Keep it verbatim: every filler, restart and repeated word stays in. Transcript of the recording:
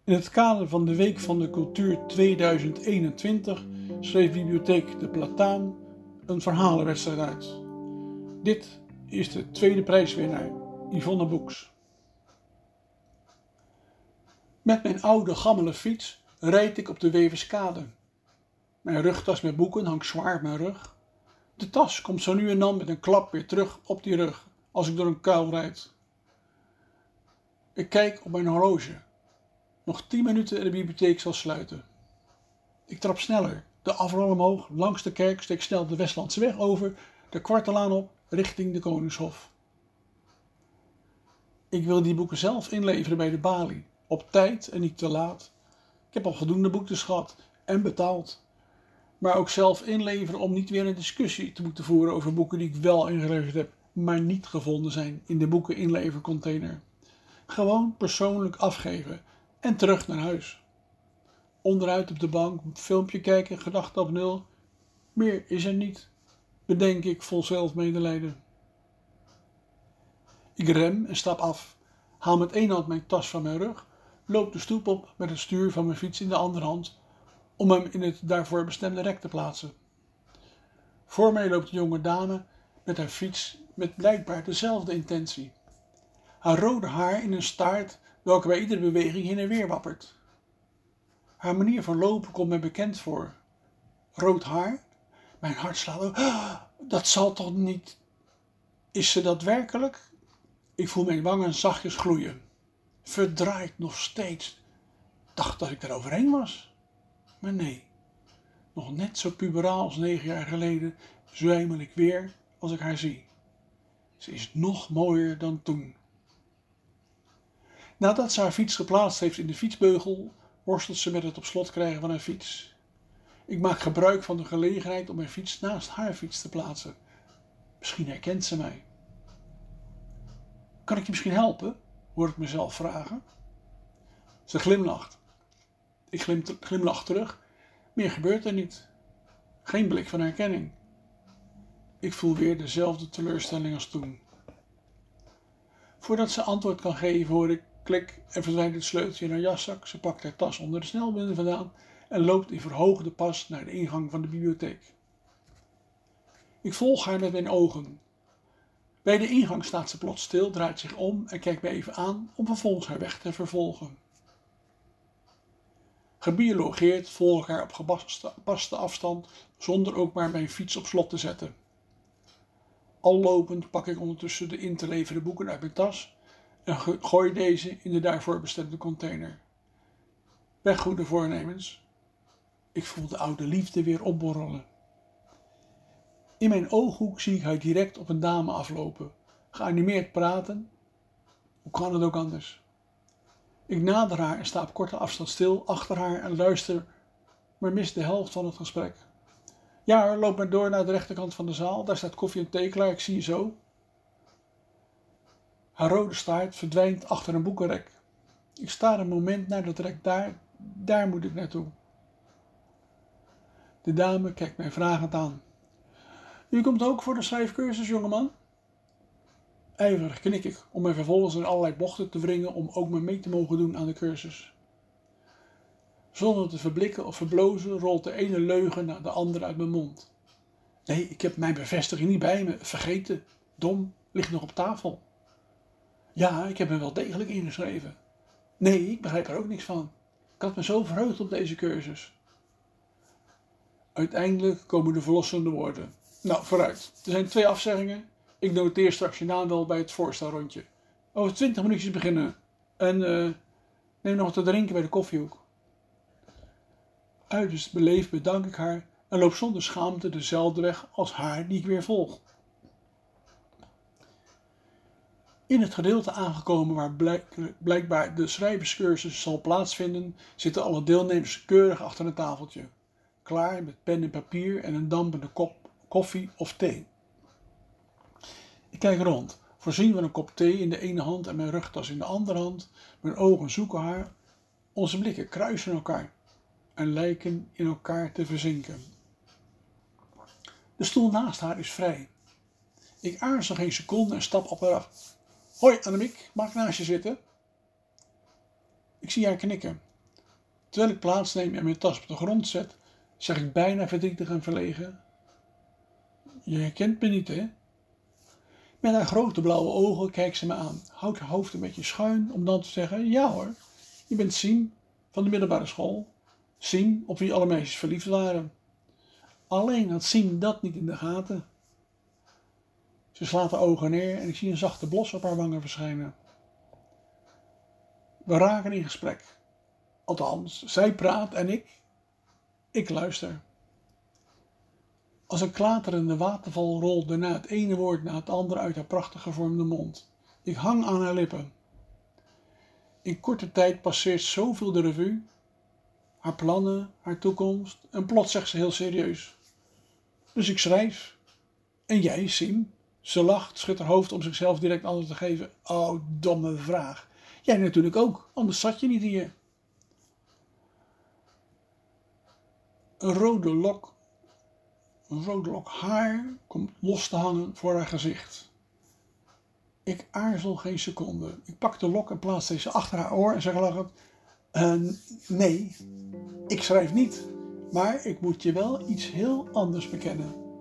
In het kader van de Week van de Cultuur tweeduizend eenentwintig schreef Bibliotheek de Plataan een verhalenwedstrijd uit. Dit is de tweede prijswinnaar, Yvonne Boeks. Met mijn oude gammele fiets rijd ik op de Weverskade. Mijn rugtas met boeken hangt zwaar op mijn rug. De tas komt zo nu en dan met een klap weer terug op die rug als ik door een kuil rijd. Ik kijk op mijn horloge. Nog tien minuten en de bibliotheek zal sluiten. Ik trap sneller, de afrol omhoog, langs de kerk, steek snel de Westlandse weg over, de Kwartelaan op, richting de Koningshof. Ik wil die boeken zelf inleveren bij de balie, op tijd en niet te laat. Ik heb al voldoende boekjes gehad en betaald. Maar ook zelf inleveren om niet weer een discussie te moeten voeren over boeken die ik wel ingeleverd heb, maar niet gevonden zijn in de boekeninlevercontainer. Gewoon persoonlijk afgeven en terug naar huis. Onderuit op de bank, filmpje kijken, gedachten op nul. Meer is er niet, bedenk ik vol zelfmedelijden. Ik rem en stap af, haal met één hand mijn tas van mijn rug, loop de stoep op met het stuur van mijn fiets in de andere hand, om hem in het daarvoor bestemde rek te plaatsen. Voor mij loopt een jonge dame met haar fiets met blijkbaar dezelfde intentie. Haar rode haar in een staart welke bij iedere beweging heen en weer wappert. Haar manier van lopen komt mij bekend voor. Rood haar? Mijn hart slaat ook. Ah, dat zal toch niet... Is ze dat werkelijk? Ik voel mijn wangen zachtjes gloeien. Verdraaid nog steeds. Dacht dat ik er overheen was. Maar nee. Nog net zo puberaal als negen jaar geleden zwijmel ik weer als ik haar zie. Ze is nog mooier dan toen. Nadat ze haar fiets geplaatst heeft in de fietsbeugel, worstelt ze met het op slot krijgen van haar fiets. Ik maak gebruik van de gelegenheid om mijn fiets naast haar fiets te plaatsen. Misschien herkent ze mij. Kan ik je misschien helpen? Hoor ik mezelf vragen. Ze glimlacht. Ik glim, glimlach terug. Meer gebeurt er niet. Geen blik van herkenning. Ik voel weer dezelfde teleurstelling als toen. Voordat ze antwoord kan geven hoor ik klik en verdwijnt het sleuteltje in haar jaszak. Ze pakt haar tas onder de snelbinden vandaan en loopt in verhoogde pas naar de ingang van de bibliotheek. Ik volg haar met mijn ogen. Bij de ingang staat ze plots stil, draait zich om en kijkt mij even aan om vervolgens haar weg te vervolgen. Gebiologeerd volg ik haar op gepaste afstand zonder ook maar mijn fiets op slot te zetten. Al lopend pak ik ondertussen de in te leveren boeken uit mijn tas en gooi deze in de daarvoor bestemde container. Weg goede voornemens. Ik voel de oude liefde weer opborrelen. In mijn ooghoek zie ik haar direct op een dame aflopen, geanimeerd praten. Hoe kan het ook anders? Ik nader haar en sta op korte afstand stil achter haar en luister, maar mis de helft van het gesprek. Ja, loop maar door naar de rechterkant van de zaal. Daar staat koffie en thee klaar, ik zie je zo. Haar rode staart verdwijnt achter een boekenrek. Ik staar een moment naar dat rek daar. Daar moet ik naartoe. De dame kijkt mij vragend aan. U komt ook voor de schrijfcursus, jongeman? Ijverig knik ik, om mij vervolgens in allerlei bochten te wringen om ook maar mee te mogen doen aan de cursus. Zonder te verblikken of verblozen rolt de ene leugen naar de andere uit mijn mond. Nee, ik heb mijn bevestiging niet bij me. Vergeten. Dom. Ligt nog op tafel. Ja, ik heb me wel degelijk ingeschreven. Nee, ik begrijp er ook niks van. Ik had me zo verheugd op deze cursus. Uiteindelijk komen de verlossende woorden. Nou, vooruit. Er zijn twee afzeggingen. Ik noteer straks je naam wel bij het voorstelrondje. Over twintig minuutjes beginnen. En uh, neem nog wat te drinken bij de koffiehoek. Uiterst beleefd bedank ik haar en loop zonder schaamte dezelfde weg als haar die ik weer volg. In het gedeelte aangekomen waar blijk, blijkbaar de schrijverscursus zal plaatsvinden, zitten alle deelnemers keurig achter een tafeltje. Klaar met pen en papier en een dampende kop koffie of thee. Ik kijk rond, voorzien van een kop thee in de ene hand en mijn rugtas in de andere hand. Mijn ogen zoeken haar. Onze blikken kruisen elkaar en lijken in elkaar te verzinken. De stoel naast haar is vrij. Ik aarzel geen seconde en stap op haar af. Hoi Annemiek, mag ik naast je zitten? Ik zie haar knikken. Terwijl ik plaatsneem en mijn tas op de grond zet, zeg ik bijna verdrietig en verlegen: je herkent me niet, hè? Met haar grote blauwe ogen kijkt ze me aan, houdt haar hoofd een beetje schuin om dan te zeggen: ja hoor, je bent Siem van de middelbare school. Siem op wie alle meisjes verliefd waren. Alleen had Siem dat niet in de gaten. Ze slaat haar ogen neer en ik zie een zachte blos op haar wangen verschijnen. We raken in gesprek. Althans, zij praat en ik, ik luister. Als een klaterende waterval rolt daarna het ene woord na het andere uit haar prachtig gevormde mond. Ik hang aan haar lippen. In korte tijd passeert zoveel de revue. Haar plannen, haar toekomst. En plots zegt ze heel serieus: dus ik schrijf. En jij, Siem? Ze lacht, schudt haar hoofd om zichzelf direct antwoord te geven. Oh, domme vraag. Jij natuurlijk ook, anders zat je niet hier. Een rode lok, een rode lok haar komt los te hangen voor haar gezicht. Ik aarzel geen seconde. Ik pak de lok en plaats deze achter haar oor en zeg lachend: uh, nee, ik schrijf niet. Maar ik moet je wel iets heel anders bekennen.